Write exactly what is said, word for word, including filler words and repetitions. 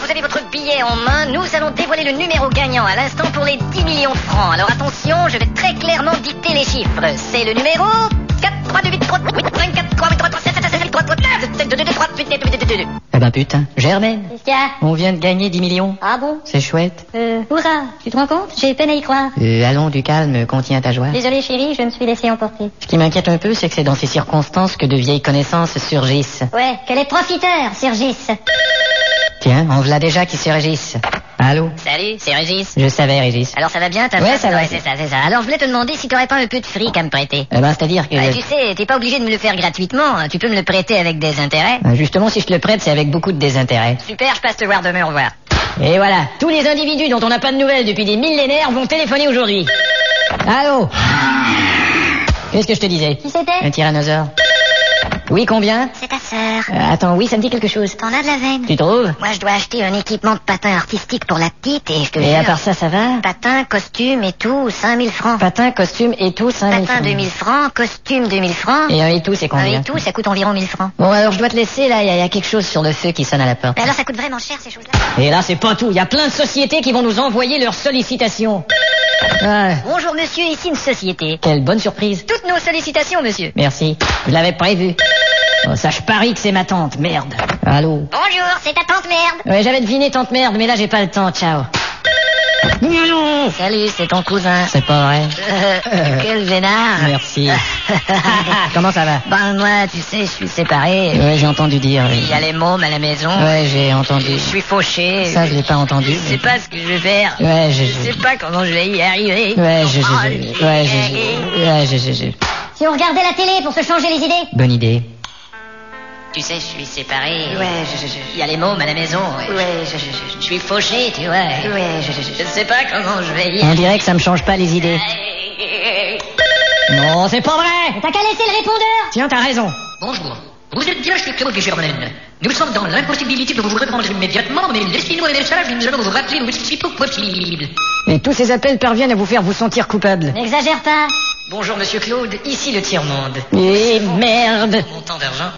vous avez votre billet en main, nous allons dévoiler le numéro gagnant à l'instant pour les dix millions de francs. Alors attention, je vais très clairement dicter les chiffres. C'est le numéro quatre trois deux huit trois cinq quatre trois huit trois sept sept sept trois trois sept deux deux trois huit deux deux deux deux. Eh ben putain, Germaine, Qu'est-ce qu'il y a? on vient de gagner dix millions. Ah bon? C'est chouette. Euh, hurrah, tu te rends compte? J'ai peine à y croire. Euh, allons, du calme, contiens ta joie. Désolée chérie, je me suis laissé emporter. Ce qui m'inquiète un peu, c'est que c'est dans ces circonstances que de vieilles connaissances surgissent. Ouais, que les profiteurs surgissent. Tiens, on v'là déjà qui se régissent. Allô? Salut, c'est Régis. Je savais, Régis. Alors ça va bien ta Ouais, femme? ça va. c'est ça, c'est ça. Alors je voulais te demander si t'aurais pas un peu de fric à me prêter. Eh ben, c'est-à-dire que... Bah, tu sais, t'es pas obligé de me le faire gratuitement, hein. Tu peux me le prêter avec des intérêts. Ben, justement, si je te le prête, c'est avec beaucoup de désintérêt. Super, je passe te voir demain, au revoir. Et voilà, tous les individus dont on n'a pas de nouvelles depuis des millénaires vont téléphoner aujourd'hui. Allô? Qu'est-ce que je te disais? Qui c'était? Un tyrannosaure. Oui, combien? C'est ta sœur. Euh, Attends, oui, ça me dit quelque chose. T'en as de la veine. Tu trouves? Moi, je dois acheter un équipement de patin artistique pour la petite et je te Et jure... à part ça, ça va? Patin, costume et tout, cinq mille francs. Patin, costume et tout, cinq mille Patin, francs. deux mille francs, costume, deux mille francs. Et un et tout, c'est Un combien? et tout, ça coûte environ mille francs. Bon, alors je dois te laisser, là, il y, y a quelque chose sur le feu qui sonne à la porte. Mais alors, ça coûte vraiment cher, ces choses-là. Et là, c'est pas tout, il y a plein de sociétés qui vont nous envoyer leurs sollicitations. Ah, Bonjour, monsieur, ici une société. quelle bonne surprise. Toutes nos sollicitations, monsieur. Merci, je l'avais prévu. Oh, ça, je parie que c'est ma tante, merde. Allô? Bonjour, c'est ta tante merde. Ouais, j'avais deviné tante merde, mais là, j'ai pas le temps, ciao. Salut, c'est ton cousin. C'est pas vrai. Euh, quel vénard. Merci. Comment ça va? Ben, moi, tu sais, je suis séparé. Ouais, j'ai entendu dire. oui. Il y a les mômes à la maison. Ouais, j'ai entendu. Je suis fauché. Ça, je l'ai pas entendu. Je sais pas ce que je vais faire. Ouais, je... Je sais pas comment je vais y arriver. Ouais, je... je, je- Ouais, je... je- Ouais, je... je- je- Si on regardait la télé pour se changer les idées. Bonne idée. Tu sais, je suis séparé. Ouais, je, je, je, Il y a les mômes à la maison. Ouais, ouais, je, je, je, Je suis fauché, tu vois. ouais, je, je, je, Je sais pas comment je vais y On dirait que ça me change pas les idées. Non, c'est pas vrai. T'as qu'à laisser le répondeur. Tiens, t'as raison. Bonjour. Vous êtes bien chez Claude Germaine. Nous sommes dans l'impossibilité de vous répondre immédiatement, mais laissez-nous un message et nous allons vous rappeler le plus tôt possible. Et tous ces appels parviennent à vous faire vous sentir coupable. N'exagère pas. Bonjour, monsieur Claude. Ici le tiers-monde. Et merde. Montant d'argent.